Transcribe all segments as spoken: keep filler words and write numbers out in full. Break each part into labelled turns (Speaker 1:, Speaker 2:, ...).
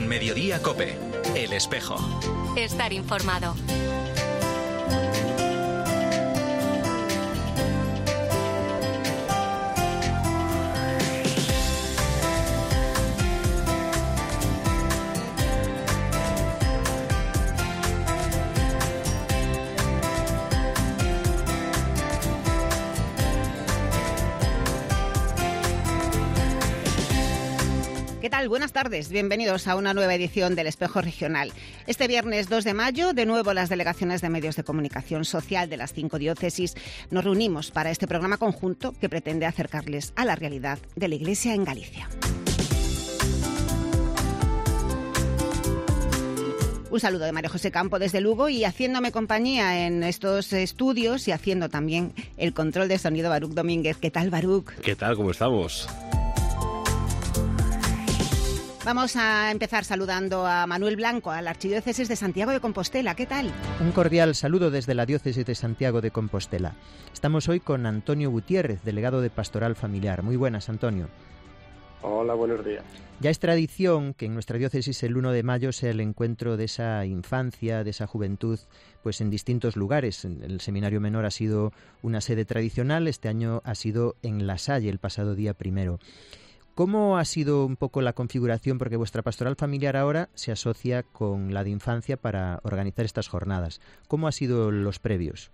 Speaker 1: En Mediodía COPE, El Espejo.
Speaker 2: Estar informado.
Speaker 3: ¿Qué tal? Buenas tardes. Bienvenidos a una nueva edición del Espejo Regional. Este viernes dos de mayo, de nuevo las delegaciones de medios de comunicación social de las cinco diócesis nos reunimos para este programa conjunto que pretende acercarles a la realidad de la Iglesia en Galicia. Un saludo de María José Campo desde Lugo y haciéndome compañía en estos estudios y haciendo también el control de sonido Baruch Domínguez. ¿Qué tal, Baruch?
Speaker 4: ¿Qué tal? ¿Cómo estamos?
Speaker 3: Vamos a empezar saludando a Manuel Blanco, a la Archidiócesis de Santiago de Compostela. ¿Qué tal?
Speaker 5: Un cordial saludo desde la Diócesis de Santiago de Compostela. Estamos hoy con Antonio Gutiérrez, delegado de Pastoral Familiar. Muy buenas, Antonio.
Speaker 6: Hola, buenos días.
Speaker 5: Ya es tradición que en nuestra diócesis el uno de mayo sea el encuentro de esa infancia, de esa juventud, pues en distintos lugares. El Seminario Menor ha sido una sede tradicional, este año ha sido en La Salle el pasado día primero. ¿Cómo ha sido un poco la configuración? Porque vuestra pastoral familiar ahora se asocia con la de infancia para organizar estas jornadas. ¿Cómo han sido los previos?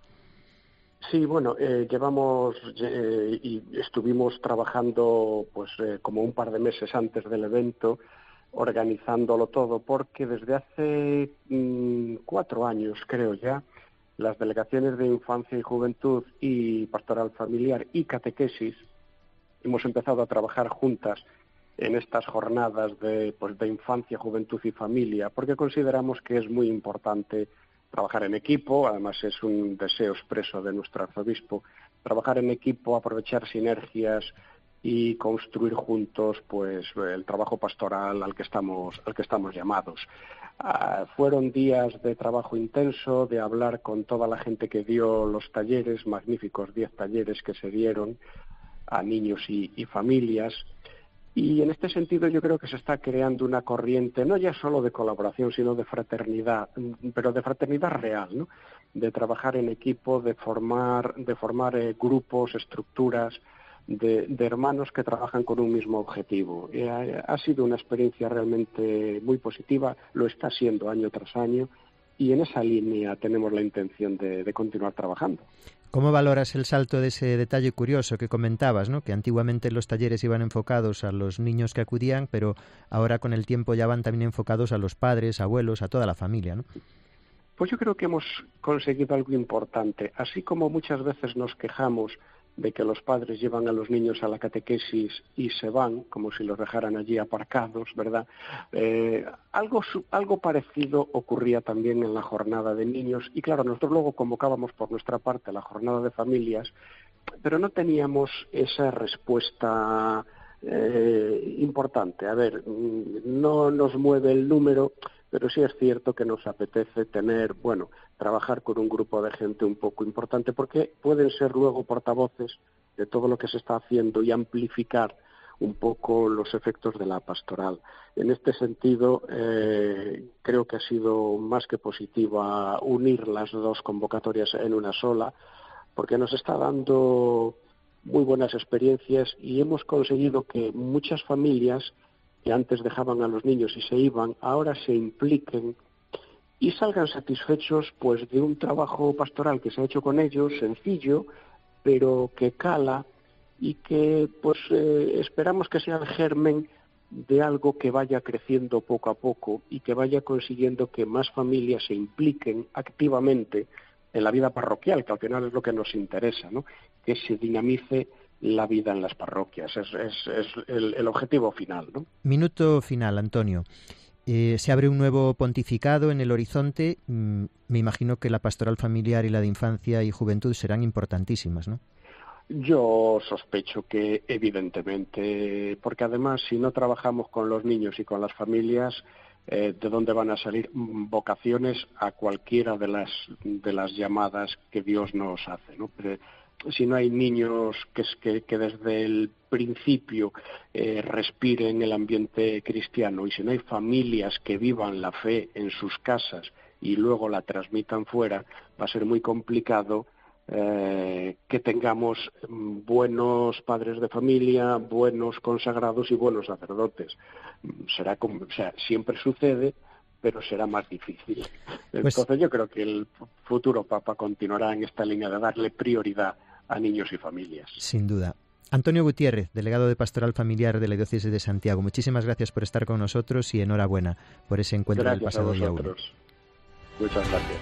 Speaker 6: Sí, bueno, eh, llevamos eh, y estuvimos trabajando pues eh, como un par de meses antes del evento, organizándolo todo, porque desde hace mmm, cuatro años, creo ya, las delegaciones de infancia y juventud y pastoral familiar y catequesis hemos empezado a trabajar juntas en estas jornadas de, pues, de infancia, juventud y familia, porque consideramos que es muy importante trabajar en equipo. Además es un deseo expreso de nuestro arzobispo, trabajar en equipo, aprovechar sinergias y construir juntos pues el trabajo pastoral al que estamos, al que estamos llamados. Uh, fueron días de trabajo intenso, de hablar con toda la gente que dio los talleres, magníficos diez talleres que se dieron a niños y, y familias, y en este sentido yo creo que se está creando una corriente no ya solo de colaboración sino de fraternidad, pero de fraternidad real, ¿no? De trabajar en equipo, de formar de formar eh, grupos, estructuras de, de hermanos que trabajan con un mismo objetivo. Eh, ha, ha sido una experiencia realmente muy positiva, lo está siendo año tras año, y en esa línea tenemos la intención de, de continuar trabajando.
Speaker 5: ¿Cómo valoras el salto de ese detalle curioso que comentabas, ¿no? Que antiguamente los talleres iban enfocados a los niños que acudían, pero ahora con el tiempo ya van también enfocados a los padres, abuelos, a toda la familia, ¿no?
Speaker 6: Pues yo creo que hemos conseguido algo importante. Así como muchas veces nos quejamos de que los padres llevan a los niños a la catequesis y se van, como si los dejaran allí aparcados, ¿verdad? Eh, algo, algo parecido ocurría también en la jornada de niños, y claro, nosotros luego convocábamos por nuestra parte la jornada de familias, pero no teníamos esa respuesta eh, importante. A ver, no nos mueve el número, pero sí es cierto que nos apetece tener, bueno, trabajar con un grupo de gente un poco importante, porque pueden ser luego portavoces de todo lo que se está haciendo y amplificar un poco los efectos de la pastoral. En este sentido, eh, creo que ha sido más que positiva unir las dos convocatorias en una sola, porque nos está dando muy buenas experiencias y hemos conseguido que muchas familias que antes dejaban a los niños y se iban, ahora se impliquen y salgan satisfechos pues de un trabajo pastoral que se ha hecho con ellos, sencillo, pero que cala y que pues eh, esperamos que sea el germen de algo que vaya creciendo poco a poco y que vaya consiguiendo que más familias se impliquen activamente en la vida parroquial, que al final es lo que nos interesa, ¿no? Que se dinamice la vida en las parroquias, es, es, es el, el objetivo final, ¿no?
Speaker 5: Minuto final, Antonio. Eh, se abre un nuevo pontificado en el horizonte. Mm, me imagino que la pastoral familiar y la de infancia y juventud serán importantísimas, ¿no?
Speaker 6: Yo sospecho que evidentemente, porque además si no trabajamos con los niños y con las familias, eh, ¿de dónde van a salir vocaciones a cualquiera de las de las llamadas que Dios nos hace, ¿no? Pero si no hay niños que, que, que desde el principio eh, respiren el ambiente cristiano, y si no hay familias que vivan la fe en sus casas y luego la transmitan fuera, va a ser muy complicado eh, que tengamos buenos padres de familia, buenos consagrados y buenos sacerdotes. Será como, o sea, siempre sucede, pero será más difícil. Entonces pues, yo creo que el futuro Papa continuará en esta línea de darle prioridad a niños y familias.
Speaker 5: Sin duda. Antonio Gutiérrez, delegado de Pastoral Familiar de la Diócesis de Santiago, muchísimas gracias por estar con nosotros y enhorabuena por ese encuentro
Speaker 6: gracias
Speaker 5: del pasado día uno.
Speaker 6: Muchas gracias.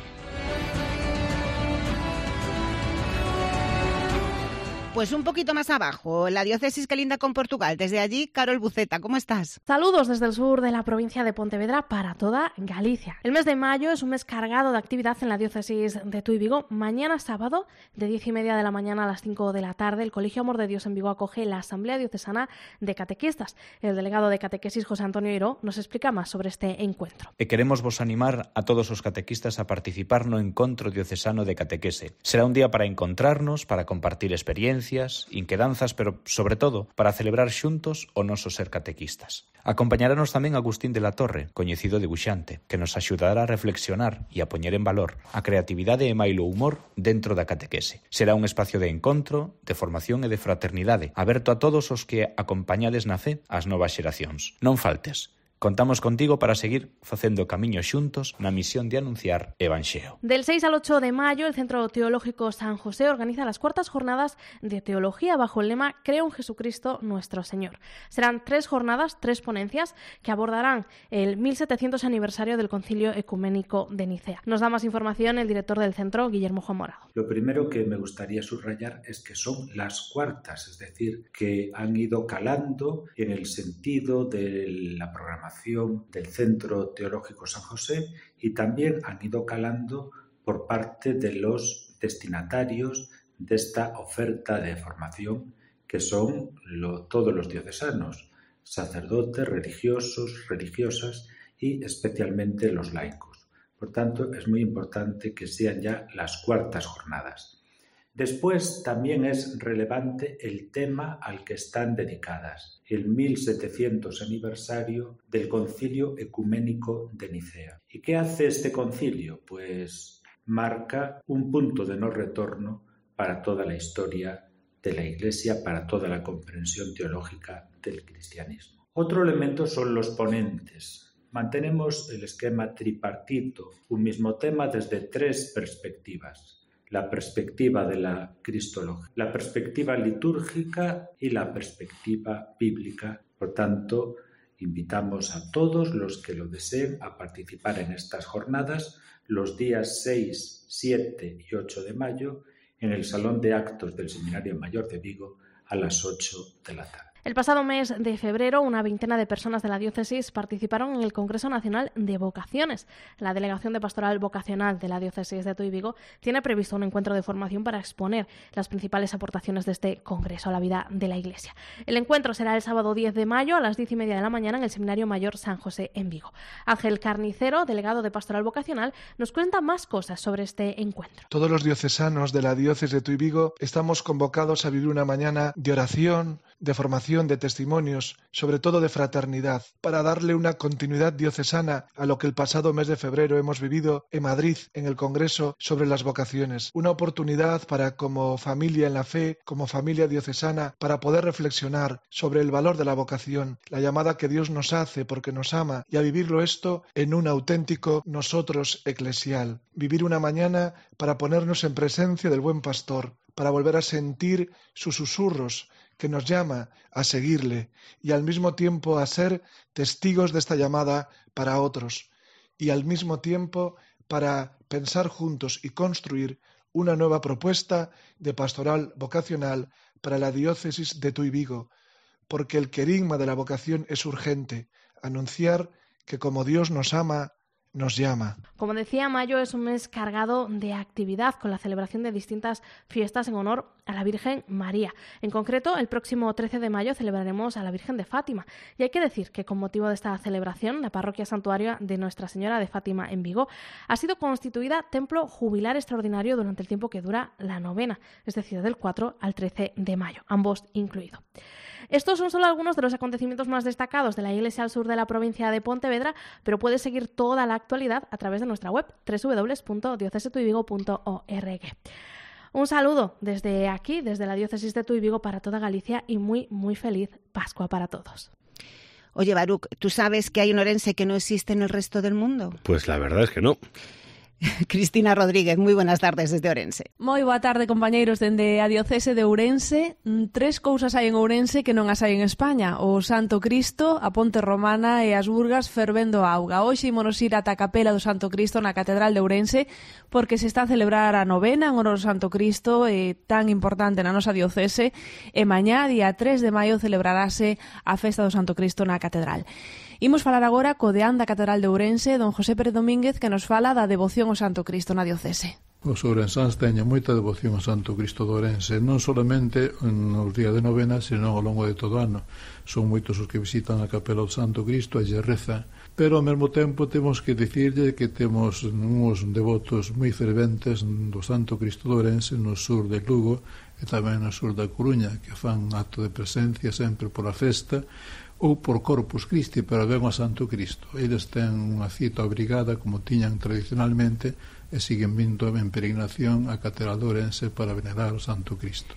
Speaker 3: Pues un poquito más abajo, la diócesis que linda con Portugal. Desde allí, Carol Buceta, ¿cómo estás?
Speaker 4: Saludos desde el sur de la provincia de Pontevedra para toda Galicia. El mes de mayo es un mes cargado de actividad en la diócesis de Tui Vigo. Mañana sábado, de diez y media de la mañana a las cinco de la tarde, el Colegio Amor de Dios en Vigo acoge la Asamblea Diocesana de Catequistas. El delegado de Catequesis, José Antonio Iró, nos explica más sobre este encuentro.
Speaker 7: E queremos vos animar a todos os catequistas a participar no Encontro Diocesano de Catequese. Será un día para encontrarnos, para compartir experiencias, inquedanzas, pero sobre todo para celebrar xuntos o noso ser catequistas. Acompañaranos tamén Agustín de la Torre, coñecido debuxante, que nos axudará a reflexionar e a poñer en valor a creatividade e mailo humor dentro da catequese. Será un espacio de encontro, de formación e de fraternidade, aberto a todos os que acompañades na fe as novas xeracións. Non faltes. Contamos contigo para seguir facendo camiño xuntos na misión de anunciar Evanxeo.
Speaker 4: Del seis al ocho de mayo, el Centro Teológico San José organiza las cuartas jornadas de teología bajo el lema Creo en Jesucristo nuestro Señor. Serán tres jornadas, tres ponencias que abordarán el mil setecientos aniversario del Concilio Ecuménico de Nicea. Nos da más información el director del centro, Guillermo Juan Morado.
Speaker 8: Lo primero que me gustaría subrayar es que son las cuartas, es decir, que han ido calando en el sentido de la programación del Centro Teológico San José y también han ido calando por parte de los destinatarios de esta oferta de formación que son lo, todos los diocesanos, sacerdotes, religiosos, religiosas y especialmente los laicos. Por tanto, es muy importante que sean ya las cuartas jornadas. Después también es relevante el tema al que están dedicadas, el mil setecientos aniversario del Concilio Ecuménico de Nicea. ¿Y qué hace este concilio? Pues marca un punto de no retorno para toda la historia de la Iglesia, para toda la comprensión teológica del cristianismo. Otro elemento son los ponentes. Mantenemos el esquema tripartito, un mismo tema desde tres perspectivas. La perspectiva de la cristología, la perspectiva litúrgica y la perspectiva bíblica. Por tanto, invitamos a todos los que lo deseen a participar en estas jornadas los días seis, siete y ocho de mayo en el Salón de Actos del Seminario Mayor de Vigo a las ocho de la tarde.
Speaker 4: El pasado mes de febrero, una veintena de personas de la diócesis participaron en el Congreso Nacional de Vocaciones. La Delegación de Pastoral Vocacional de la diócesis de Tui Vigo tiene previsto un encuentro de formación para exponer las principales aportaciones de este congreso a la vida de la Iglesia. El encuentro será el sábado diez de mayo a las diez y media de la mañana en el Seminario Mayor San José en Vigo. Ángel Carnicero, delegado de Pastoral Vocacional, nos cuenta más cosas sobre este encuentro.
Speaker 9: Todos los diocesanos de la diócesis de Tui Vigo estamos convocados a vivir una mañana de oración, de formación, de testimonios, sobre todo de fraternidad, para darle una continuidad diocesana a lo que el pasado mes de febrero hemos vivido en Madrid, en el Congreso sobre las vocaciones. Una oportunidad para, como familia en la fe, como familia diocesana, para poder reflexionar sobre el valor de la vocación, la llamada que Dios nos hace porque nos ama, y a vivirlo esto en un auténtico nosotros eclesial. Vivir una mañana para ponernos en presencia del buen pastor, para volver a sentir sus susurros, que nos llama a seguirle y al mismo tiempo a ser testigos de esta llamada para otros y al mismo tiempo para pensar juntos y construir una nueva propuesta de pastoral vocacional para la diócesis de Tui Vigo, porque el querigma de la vocación es urgente, anunciar que como Dios nos ama, nos llama.
Speaker 4: Como decía, mayo es un mes cargado de actividad con la celebración de distintas fiestas en honor a la Virgen María. En concreto, el próximo trece de mayo celebraremos a la Virgen de Fátima. Y hay que decir que con motivo de esta celebración, la parroquia santuario de Nuestra Señora de Fátima en Vigo ha sido constituida templo jubilar extraordinario durante el tiempo que dura la novena, es decir, del cuatro al trece de mayo, ambos incluidos. Estos son solo algunos de los acontecimientos más destacados de la Iglesia al sur de la provincia de Pontevedra, pero puedes seguir toda la actualidad a través de nuestra web doble u doble u doble u punto diocese de tuy vigo punto org. Un saludo desde aquí, desde la Diócesis de Tuy Vigo para toda Galicia y muy, muy feliz Pascua para todos.
Speaker 3: Oye, Baruch, ¿tú sabes que hay un Ourense que no existe en el resto del mundo?
Speaker 10: Pues la verdad es que no.
Speaker 3: Cristina Rodríguez, moi buenas tardes desde Ourense.
Speaker 11: Moi boa tarde, compañeiros, dende a Diocese de Ourense. Tres cousas hai en Ourense que non as hai en España: o Santo Cristo, a Ponte Romana e as Burgas fervendo auga. Hoxe ímonos ir ata a Capela do Santo Cristo na Catedral de Ourense porque se está a celebrar a novena en honor ao Santo Cristo, eh, tan importante na nosa diocese, e mañá, día tres de maio, celebrarase a festa do Santo Cristo na Catedral. Imos falar agora co deán da Catedral de Ourense, don José Pérez Domínguez, que nos fala da devoción ao Santo Cristo na diocese.
Speaker 12: Os ourensáns teñen moita devoción ao Santo Cristo de Ourense, non solamente nos días de novena, senón ao longo de todo o ano. Son moitos os que visitan a Capela do Santo Cristo e lle rezan, pero ao mesmo tempo temos que dicirlle que temos uns devotos moi ferventes do Santo Cristo de Ourense no sur de Lugo e tamén no sur da Coruña, que fan acto de presencia sempre por a festa ou por Corpus Christi, pero ven a Santo Cristo. Eles ten unha cita obrigada, como tiñan tradicionalmente, e siguen vindo en peregrinación a Catedral de Ourense para venerar o Santo Cristo.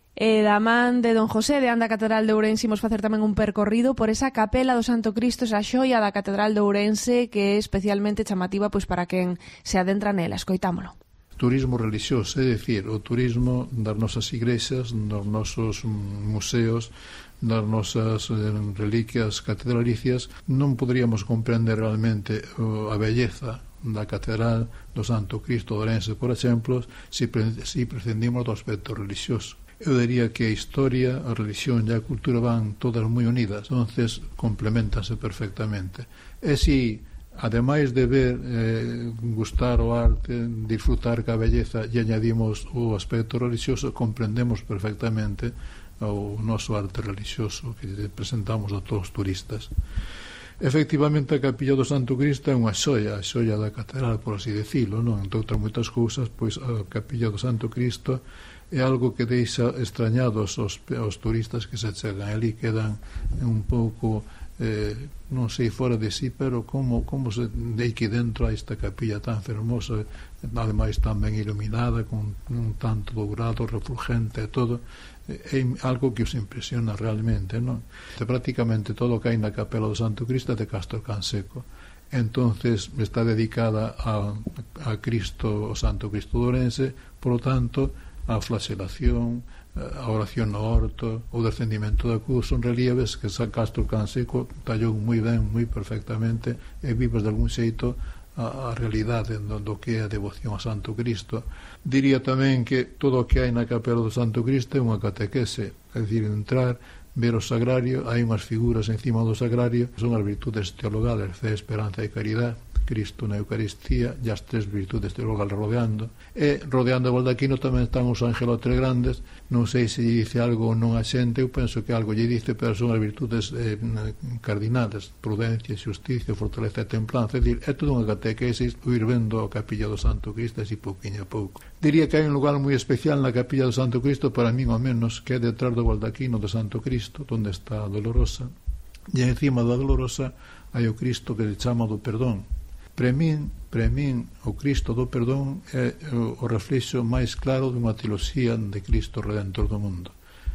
Speaker 11: E da man de don José, de anda a Catedral de Ourense, imos facer tamén un percorrido por esa capela do Santo Cristo, esa xoia da Catedral de Ourense, que é especialmente chamativa pois para quen se adentra nela. Escoitámolo.
Speaker 12: Turismo religioso, é dicir, o turismo das nosas igrexas, dos nosos museos, das nosas eh, reliquias catedralicias. Non poderíamos comprender realmente uh, a belleza da Catedral do Santo Cristo de Ourense, por exemplo, se si, si prescindimos do aspecto religioso. Eu diría que a historia, a religión e a cultura van todas moi unidas, entonces complementanse perfectamente. E si, ademais de ver, eh, gustar o arte, disfrutar ca belleza e añadimos o aspecto religioso, comprendemos perfectamente o noso arte religioso que presentamos a todos os turistas. Efectivamente, a Capilla do Santo Cristo é unha xoia, a xoia da catedral, por así decirlo, non? Entre outras moitas cousas, pois a Capilla do Santo Cristo é algo que deixa extrañados os, os turistas que se chegan ali, quedan un pouco eh, non sei, fora de sí, pero como, como se de aquí dentro a esta capilla tan fermosa, ademais tan ben iluminada, con un tanto dourado, refulgente e todo, é algo que os impresiona realmente, non? Prácticamente todo o que hai na Capela do Santo Cristo é de Castro Canseco. Entonces está dedicada a, a Cristo, o Santo Cristo de Ourense, por lo tanto, a flagelación, a oración no horto, o descendimento da cruz, son relieves que San Castro Canseco tallou moi ben, moi perfectamente, e vives de algún xeito a, a realidade do, do que é a devoción a Santo Cristo. Diría tamén que todo o que hai na Capela do Santo Cristo é unha catequese, é dicir, entrar, ver o sagrario, hai unhas figuras encima do sagrario, son as virtudes teologales, fe, esperanza e caridade, Cristo na Eucaristía e as tres virtudes teologales rodeando, e rodeando o baldaquino tamén están os angelotres grandes. Non sei se lle dice algo ou non a xente, eu penso que algo lle dice, pero son as virtudes eh, cardinales: prudencia, xusticia, fortaleza e templanza. É dicir, é toda unha catequesis o ir vendo a Capilla do Santo Cristo así pouquinho a pouco. Diría que hai un lugar moi especial na Capilla do Santo Cristo, para min ao menos, que é detrás do baldaquino do Santo Cristo, onde está a Dolorosa, e encima da Dolorosa hai o Cristo que se chama do Perdón. Pre min, pre min, o Cristo do Perdón é o reflexo máis claro dunha teoloxía de Cristo Redentor do mundo.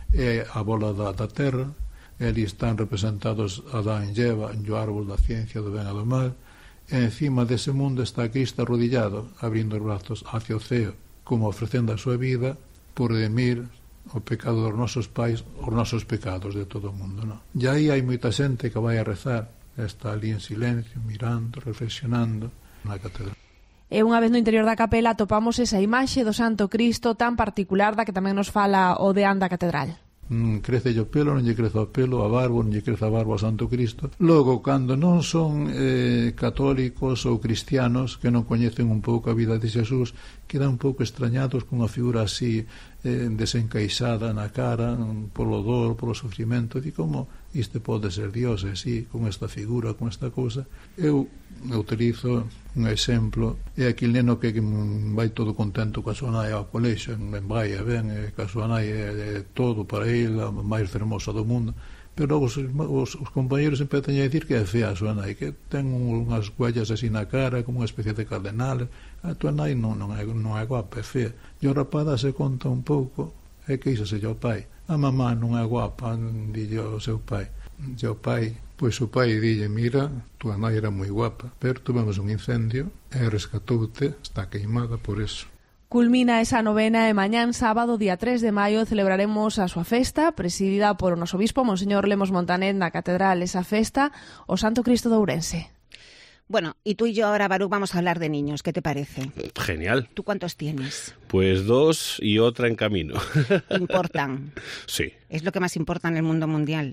Speaker 12: É a bola da, da terra, e ali están representados Adán e Eva, o árbol da ciencia do ben e do mal, e encima dese mundo está Cristo arrodillado, abrindo os brazos hacia o ceo, como ofrecendo a súa vida por redimir o pecado dos nosos pais, os nosos pecados de todo o mundo, non? E aí hai moita xente que vai a rezar, está ali en silencio, mirando, reflexionando na catedral.
Speaker 11: E unha vez no interior da capela topamos esa imaxe do Santo Cristo tan particular da que tamén nos fala o deán da catedral.
Speaker 12: Mm, crece o pelo, non lle crece o pelo, a barba, non lle crece a barba ao Santo Cristo. Logo, cando non son eh, católicos ou cristianos que non coñecen un pouco a vida de Xesús, quedan un pouco extrañados con a figura así eh, desencaixada na cara, polo dor, polo sofrimento, de como isto pode ser Dios, así, con esta figura, con esta cousa. Eu utilizo un exemplo, é aquel neno que vai todo contento coa súa nai ao colexo, ben vai e ben, e coa súa nai é, é todo para ele, a máis fermosa do mundo, pero os, os, os compañeros empezan a dicir que é fea a súa nai, que ten unhas huellas así na cara, como unha especie de cardenal. A tua nai non, non, é, non é guapa, é fea. E o rapaz se conta un pouco, e que iso se o pai. A mamá non é guapa, dille o seu pai. E o pai, pois o pai dille, mira, tua nai era moi guapa, pero tuvemos un incendio e rescatoute, está queimada por eso.
Speaker 11: Culmina esa novena e mañán sábado, día tres de maio, celebraremos a súa festa, presidida por o noso obispo, Monseñor Lemos Montanet, na Catedral. Esa festa, o Santo Cristo de Ourense.
Speaker 3: Bueno, y tú y yo ahora, Baruch, vamos a hablar de niños. ¿Qué te parece?
Speaker 10: Genial.
Speaker 3: ¿Tú cuántos tienes?
Speaker 10: Pues dos y otra en camino.
Speaker 3: ¿Importan?
Speaker 10: Sí.
Speaker 3: Es lo que más importa en el mundo mundial.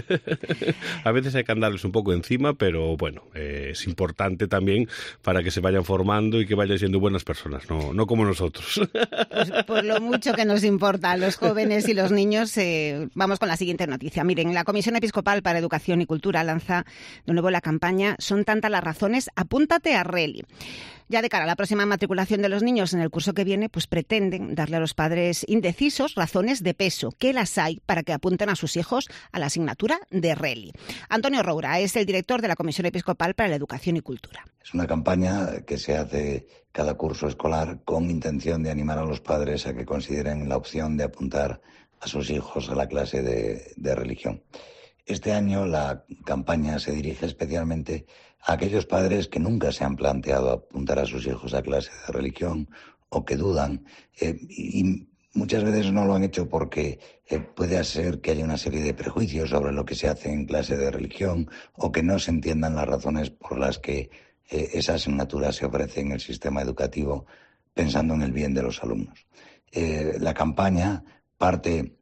Speaker 10: A veces hay que andarles un poco encima, pero bueno, eh, es importante también para que se vayan formando y que vayan siendo buenas personas, no, no como nosotros.
Speaker 3: Pues por lo mucho que nos importa a los jóvenes y los niños, eh, vamos con la siguiente noticia. Miren, la Comisión Episcopal para Educación y Cultura lanza de nuevo la campaña Son tantas las razones, apúntate a Reli. Ya de cara a la próxima matriculación de los niños en el curso que viene, pues pretenden darle a los padres indecisos razones de peso, que las hay para que apunten a sus hijos a la asignatura de Reli. Antonio Roura es el director de la Comisión Episcopal para la Educación y Cultura.
Speaker 13: Es una campaña que se hace cada curso escolar con intención de animar a los padres a que consideren la opción de apuntar a sus hijos a la clase de, de religión. Este año la campaña se dirige especialmente a aquellos padres que nunca se han planteado apuntar a sus hijos a clase de religión o que dudan eh, y muchas veces no lo han hecho porque eh, puede ser que haya una serie de prejuicios sobre lo que se hace en clase de religión o que no se entiendan las razones por las que eh, esa asignatura se ofrece en el sistema educativo pensando en el bien de los alumnos. Eh, la campaña parte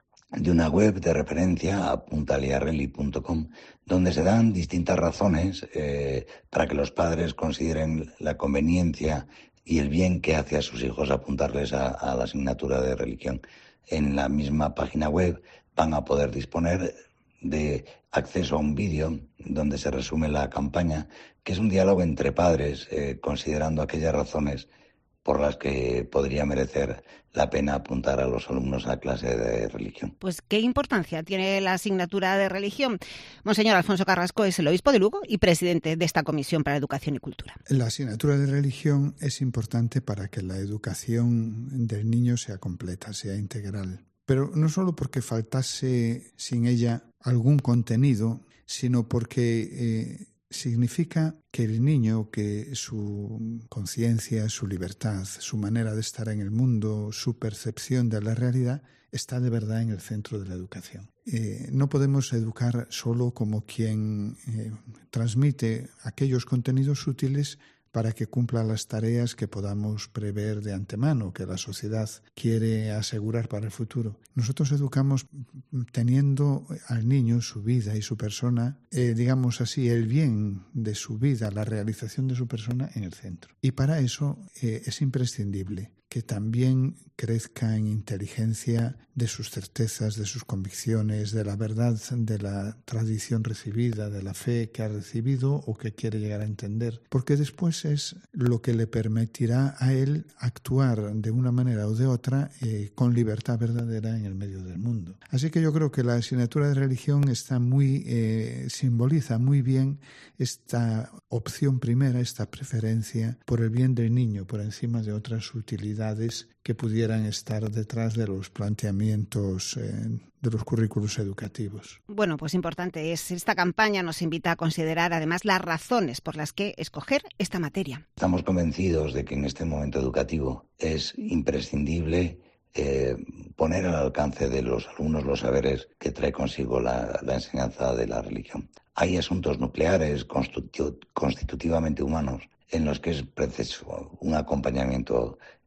Speaker 13: de una web de referencia, apuntaleareli punto com, donde se dan distintas razones eh, para que los padres consideren la conveniencia y el bien que hace a sus hijos apuntarles a, a la asignatura de religión. En la misma página web van a poder disponer de acceso a un vídeo donde se resume la campaña, que es un diálogo entre padres eh, considerando aquellas razones por las que podría merecer la pena apuntar a los alumnos a clase de religión.
Speaker 3: Pues, ¿qué importancia tiene la asignatura de religión? Monseñor Alfonso Carrasco es el obispo de Lugo y presidente de esta Comisión para Educación y Cultura.
Speaker 14: La asignatura de religión es importante para que la educación del niño sea completa, sea integral. Pero no solo porque faltase sin ella algún contenido, sino porque eh, significa que el niño, que su conciencia, su libertad, su manera de estar en el mundo, su percepción de la realidad, está de verdad en el centro de la educación. Eh, no podemos educar solo como quien eh, transmite aquellos contenidos útiles para que cumpla las tareas que podamos prever de antemano, que la sociedad quiere asegurar para el futuro. Nosotros educamos teniendo al niño, su vida y su persona, eh, digamos así, el bien de su vida, la realización de su persona en el centro. Y para eso eh, es imprescindible que también crezca en inteligencia de sus certezas, de sus convicciones, de la verdad, de la tradición recibida, de la fe que ha recibido o que quiere llegar a entender, porque después es lo que le permitirá a él actuar de una manera o de otra eh, con libertad verdadera en el medio del mundo. Así que yo creo que la asignatura de religión está muy, eh, simboliza muy bien esta opción primera, esta preferencia por el bien del niño, por encima de otras utilidades que pudieran estar detrás de los planteamientos eh, de los currículos educativos.
Speaker 3: Bueno, pues importante es, esta campaña nos invita a considerar además las razones por las que escoger esta materia.
Speaker 13: Estamos convencidos de que en este momento educativo es imprescindible eh, poner al alcance de los alumnos los saberes que trae consigo la, la enseñanza de la religión. Hay asuntos nucleares constitu- constitutivamente humanos en los que es preciso un acompañamiento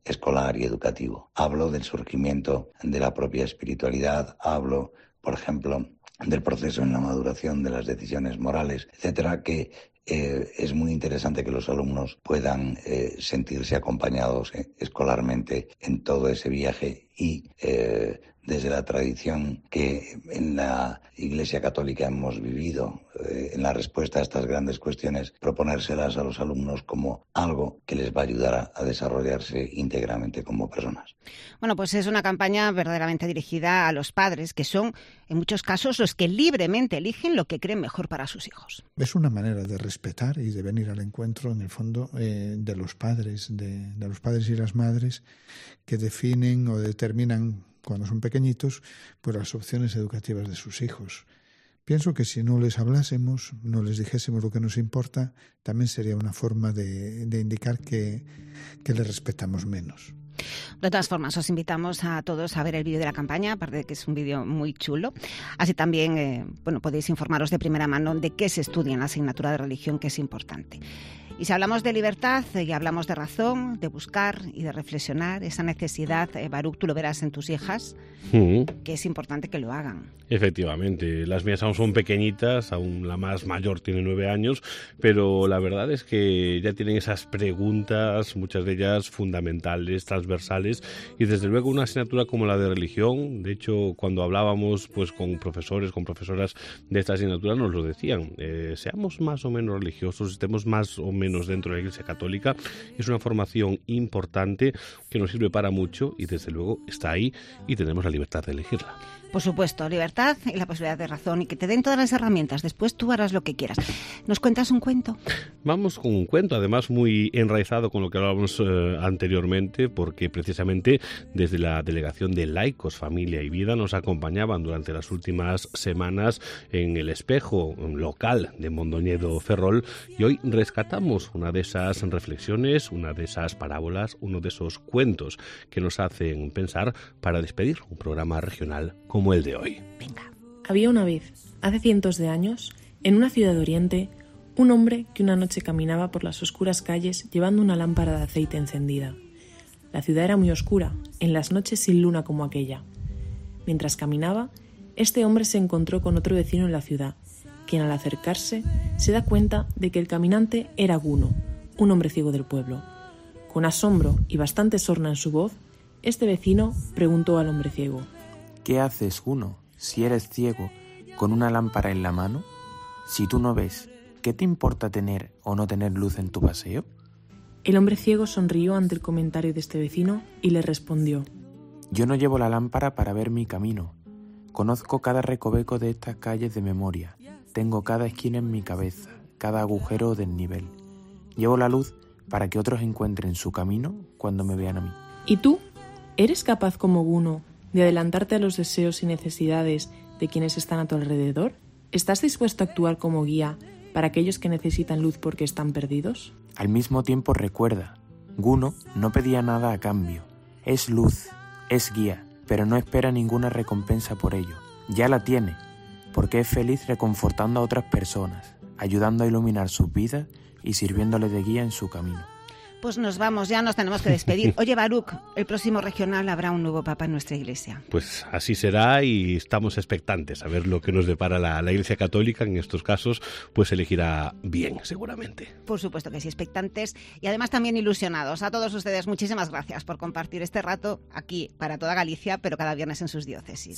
Speaker 13: escolar y educativo. Hablo del surgimiento de la propia espiritualidad, hablo, por ejemplo, del proceso en la maduración de las decisiones morales, etcétera, que eh, es muy interesante que los alumnos puedan eh, sentirse acompañados eh, escolarmente en todo ese viaje y eh, desde la tradición que en la Iglesia Católica hemos vivido, eh, en la respuesta a estas grandes cuestiones, proponérselas a los alumnos como algo que les va a ayudar a, a desarrollarse íntegramente como personas.
Speaker 3: Bueno, pues es una campaña verdaderamente dirigida a los padres, que son, en muchos casos, los que libremente eligen lo que creen mejor para sus hijos.
Speaker 14: Es una manera de respetar y de venir al encuentro, en el fondo, eh, de los padres, de, de los padres y las madres que definen o determinan, cuando son pequeñitos, pues las opciones educativas de sus hijos. Pienso que si no les hablásemos, no les dijésemos lo que nos importa, también sería una forma de, de indicar que, que les respetamos menos.
Speaker 3: De todas formas, os invitamos a todos a ver el vídeo de la campaña, aparte de que es un vídeo muy chulo. Así también eh, bueno, podéis informaros de primera mano de qué se estudia en la asignatura de religión, que es importante. Y si hablamos de libertad y hablamos de razón, de buscar y de reflexionar, esa necesidad, eh, Baruch, tú lo verás en tus hijas, mm. que es importante que lo hagan.
Speaker 10: Efectivamente, las mías aún son pequeñitas, aún la más mayor tiene nueve años, pero la verdad es que ya tienen esas preguntas, muchas de ellas fundamentales, transversales, y desde luego una asignatura como la de religión. De hecho, cuando hablábamos pues con profesores, con profesoras de esta asignatura, nos lo decían, eh, seamos más o menos religiosos, estemos más o menos dentro de la Iglesia Católica, es una formación importante que nos sirve para mucho y desde luego está ahí y tenemos la libertad de elegirla.
Speaker 3: Por supuesto, libertad y la posibilidad de razón, y que te den todas las herramientas. Después tú harás lo que quieras. ¿Nos cuentas un cuento?
Speaker 10: Vamos con un cuento, además muy enraizado con lo que hablábamos eh, anteriormente, porque precisamente desde la Delegación de Laicos, Familia y Vida nos acompañaban durante las últimas semanas en el espejo local de Mondoñedo Ferrol, y hoy rescatamos una de esas reflexiones, una de esas parábolas, uno de esos cuentos que nos hacen pensar para despedir un programa regional como como el de hoy.
Speaker 3: Venga.
Speaker 15: Había una vez, hace cientos de años, en una ciudad de Oriente, un hombre que una noche caminaba por las oscuras calles llevando una lámpara de aceite encendida. La ciudad era muy oscura, en las noches sin luna como aquella. Mientras caminaba, este hombre se encontró con otro vecino en la ciudad, quien al acercarse se da cuenta de que el caminante era Guno, un hombre ciego del pueblo. Con asombro y bastante sorna en su voz, este vecino preguntó al hombre ciego:
Speaker 16: ¿qué haces, Guno, si eres ciego, con una lámpara en la mano? Si tú no ves, ¿qué te importa tener o no tener luz en tu paseo?
Speaker 15: El hombre ciego sonrió ante el comentario de este vecino y le respondió:
Speaker 16: yo no llevo la lámpara para ver mi camino. Conozco cada recoveco de estas calles de memoria. Tengo cada esquina en mi cabeza, cada agujero o desnivel. Llevo la luz para que otros encuentren su camino cuando me vean a mí.
Speaker 15: ¿Y tú? ¿Eres capaz como Guno de adelantarte a los deseos y necesidades de quienes están a tu alrededor? ¿Estás dispuesto a actuar como guía para aquellos que necesitan luz porque están perdidos?
Speaker 16: Al mismo tiempo recuerda, Guno no pedía nada a cambio. Es luz, es guía, pero no espera ninguna recompensa por ello. Ya la tiene, porque es feliz reconfortando a otras personas, ayudando a iluminar sus vidas y sirviéndole de guía en su camino.
Speaker 3: Pues nos vamos, ya nos tenemos que despedir. Oye, Baruch, el próximo regional habrá un nuevo papa en nuestra iglesia.
Speaker 10: Pues así será y estamos expectantes a ver lo que nos depara la, la Iglesia Católica. En estos casos, pues elegirá bien, seguramente.
Speaker 3: Por supuesto que sí, expectantes y además también ilusionados. A todos ustedes, muchísimas gracias por compartir este rato aquí para toda Galicia, pero cada viernes en sus diócesis.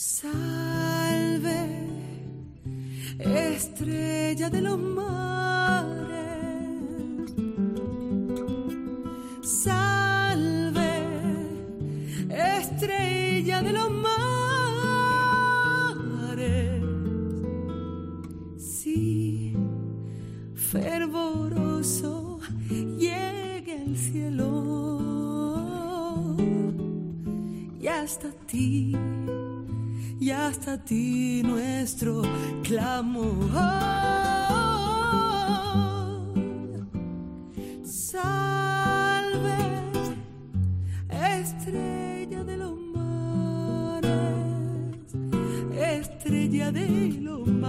Speaker 17: Salve, estrella de los mares. Salve, estrella de los mares. Sí, fervoroso llegue el cielo. Y hasta ti, y hasta ti nuestro clamor. Estrella de los mares, estrella de los mares.